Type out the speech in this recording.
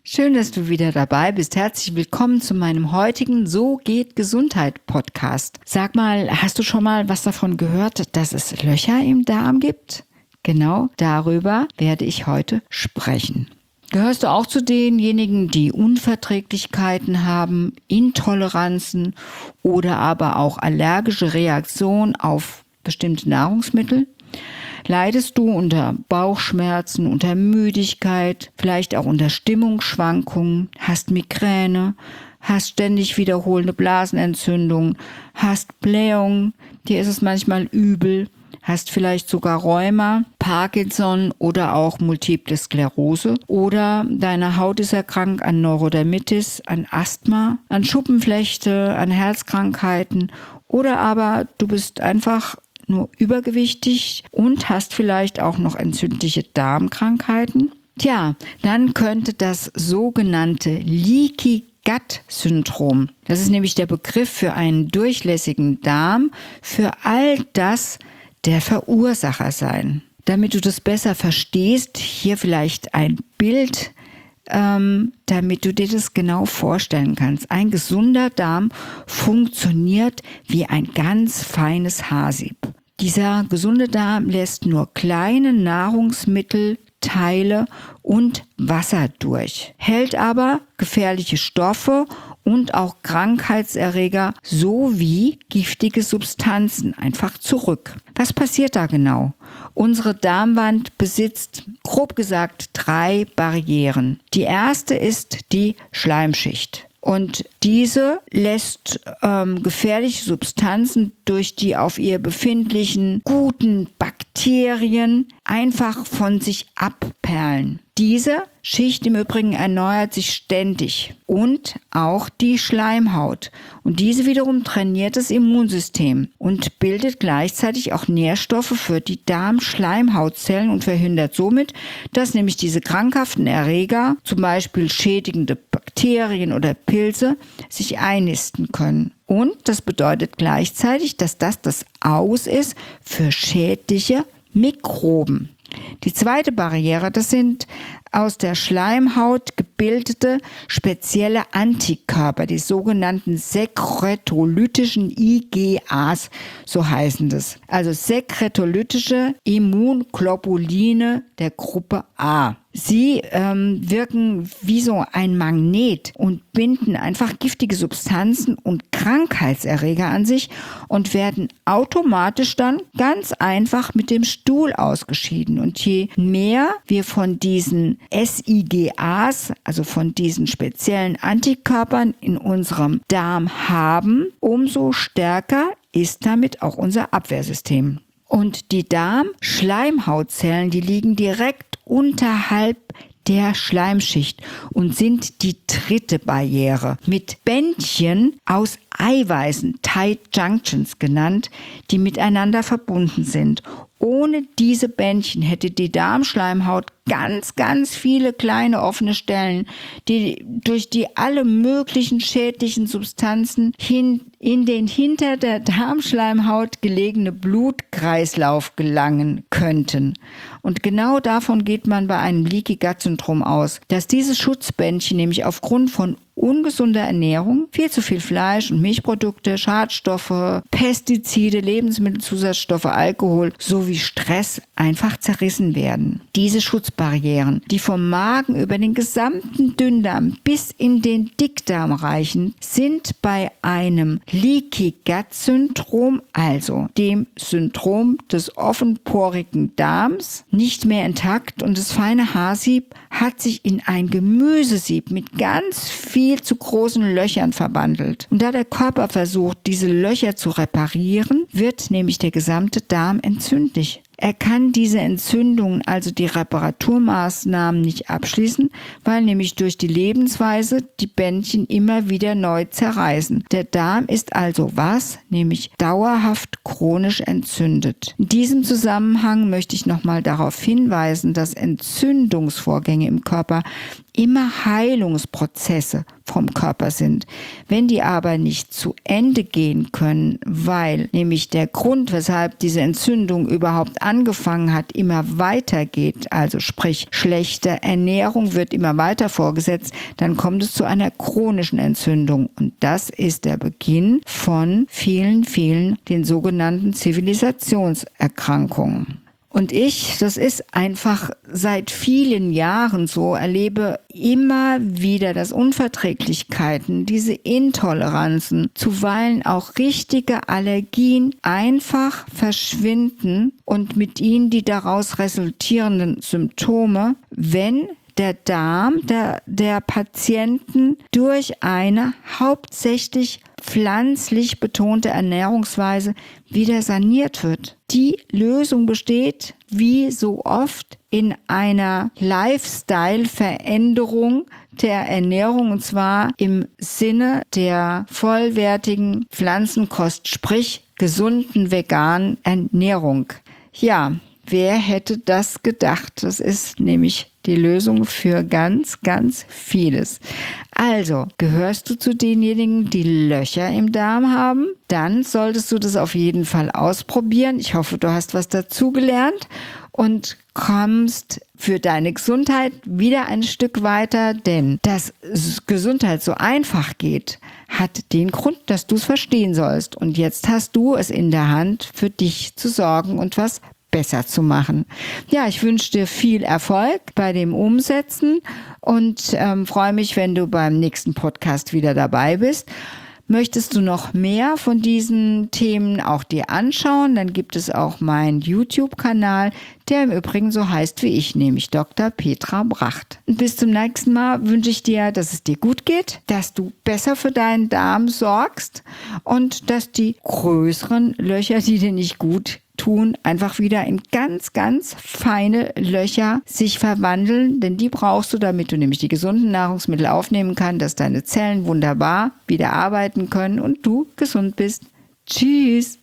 Schön, dass du wieder dabei bist. Herzlich willkommen zu meinem heutigen So geht Gesundheit Podcast. Sag mal, hast du schon mal was davon gehört, dass es Löcher im Darm gibt? Genau darüber werde ich heute sprechen. Gehörst du auch zu denjenigen, die Unverträglichkeiten haben, Intoleranzen oder aber auch allergische Reaktionen auf bestimmte Nahrungsmittel? Leidest du unter Bauchschmerzen, unter Müdigkeit, vielleicht auch unter Stimmungsschwankungen, hast Migräne, hast ständig wiederholende Blasenentzündungen, hast Blähungen, dir ist es manchmal übel, hast vielleicht sogar Rheuma, Parkinson oder auch Multiple Sklerose oder deine Haut ist erkrankt an Neurodermitis, an Asthma, an Schuppenflechte, an Herzkrankheiten oder aber du bist einfach nur übergewichtig und hast vielleicht auch noch entzündliche Darmkrankheiten. Tja, dann könnte das sogenannte Leaky Gut Syndrom, das ist nämlich der Begriff für einen durchlässigen Darm, für all das der Verursacher sein. Damit du das besser verstehst, hier vielleicht ein Bild, damit du dir das genau vorstellen kannst. Ein gesunder Darm funktioniert wie ein ganz feines Haarsieb. Dieser gesunde Darm lässt nur kleine Nahrungsmittel, Teile und Wasser durch, hält aber gefährliche Stoffe und auch Krankheitserreger sowie giftige Substanzen einfach zurück. Was passiert da genau? Unsere Darmwand besitzt, grob gesagt, 3 Barrieren. Die erste ist die Schleimschicht. Und diese lässt gefährliche Substanzen durch die auf ihr befindlichen guten Bakterien einfach von sich abperlen. Diese Schicht im Übrigen erneuert sich ständig und auch die Schleimhaut. Und diese wiederum trainiert das Immunsystem und bildet gleichzeitig auch Nährstoffe für die Darmschleimhautzellen und verhindert somit, dass nämlich diese krankhaften Erreger, zum Beispiel schädigende Bakterien oder Pilze, sich einnisten können. Und das bedeutet gleichzeitig, dass das Aus ist für schädliche Mikroben. Die zweite Barriere, das sind aus der Schleimhaut gebildete spezielle Antikörper, die sogenannten sekretolytischen IgAs, so heißen das. Also sekretolytische Immunglobuline der Gruppe A. Sie wirken wie so ein Magnet und binden einfach giftige Substanzen und Krankheitserreger an sich und werden automatisch dann ganz einfach mit dem Stuhl ausgeschieden. Und je mehr wir von diesen SIGAs, also von diesen speziellen Antikörpern in unserem Darm haben, umso stärker ist damit auch unser Abwehrsystem. Und die Darmschleimhautzellen, die liegen direkt unterhalb der Schleimschicht und sind die dritte Barriere mit Bändchen aus Eiweißen, Tight Junctions genannt, die miteinander verbunden sind. Ohne diese Bändchen hätte die Darmschleimhaut ganz viele kleine offene Stellen, durch die alle möglichen schädlichen Substanzen in den hinter der Darmschleimhaut gelegene Blutkreislauf gelangen könnten. Und genau davon geht man bei einem Leaky Gut Syndrom aus, dass diese Schutzbändchen nämlich aufgrund von ungesunder Ernährung, viel zu viel Fleisch und Milchprodukte, Schadstoffe, Pestizide, Lebensmittelzusatzstoffe, Alkohol sowie Stress einfach zerrissen werden. Diese Schutzbarrieren, die vom Magen über den gesamten Dünndarm bis in den Dickdarm reichen, sind bei einem Leaky Gut Syndrom, also dem Syndrom des offenporigen Darms, nicht mehr intakt und das feine Haarsieb hat sich in ein Gemüsesieb mit ganz viel zu großen Löchern verwandelt. Und da der Körper versucht, diese Löcher zu reparieren, wird nämlich der gesamte Darm entzündlich. Er kann diese Entzündungen, also die Reparaturmaßnahmen, nicht abschließen, weil nämlich durch die Lebensweise die Bändchen immer wieder neu zerreißen. Der Darm ist also was? Nämlich dauerhaft chronisch entzündet. In diesem Zusammenhang möchte ich nochmal darauf hinweisen, dass Entzündungsvorgänge im Körper immer Heilungsprozesse vom Körper sind. Wenn die aber nicht zu Ende gehen können, weil nämlich der Grund, weshalb diese Entzündung überhaupt angefangen hat, immer weitergeht, also sprich schlechte Ernährung wird immer weiter vorgesetzt, dann kommt es zu einer chronischen Entzündung. Und das ist der Beginn von vielen, den sogenannten Zivilisationserkrankungen. Und das ist einfach seit vielen Jahren so, erlebe immer wieder, dass Unverträglichkeiten, diese Intoleranzen, zuweilen auch richtige Allergien einfach verschwinden und mit ihnen die daraus resultierenden Symptome, wenn der Darm der Patienten durch eine hauptsächlich pflanzlich betonte Ernährungsweise wieder saniert wird. Die Lösung besteht, wie so oft, in einer Lifestyle-Veränderung der Ernährung, und zwar im Sinne der vollwertigen Pflanzenkost, sprich gesunden veganen Ernährung. Ja, wer hätte das gedacht? Das ist nämlich die Lösung für ganz vieles. Also, gehörst du zu denjenigen, die Löcher im Darm haben? Dann solltest du das auf jeden Fall ausprobieren. Ich hoffe, du hast was dazugelernt und kommst für deine Gesundheit wieder ein Stück weiter, denn dass Gesundheit so einfach geht, hat den Grund, dass du es verstehen sollst. Und jetzt hast du es in der Hand, für dich zu sorgen und was besser zu machen. Ja, ich wünsche dir viel Erfolg bei dem Umsetzen und freue mich, wenn du beim nächsten Podcast wieder dabei bist. Möchtest du noch mehr von diesen Themen auch dir anschauen, dann gibt es auch meinen YouTube-Kanal, der im Übrigen so heißt wie ich, nämlich Dr. Petra Bracht. Und bis zum nächsten Mal wünsche ich dir, dass es dir gut geht, dass du besser für deinen Darm sorgst und dass die größeren Löcher, die dir nicht gut tun, einfach wieder in ganz feine Löcher sich verwandeln, denn die brauchst du, damit du nämlich die gesunden Nahrungsmittel aufnehmen kannst, dass deine Zellen wunderbar wieder arbeiten können und du gesund bist. Tschüss!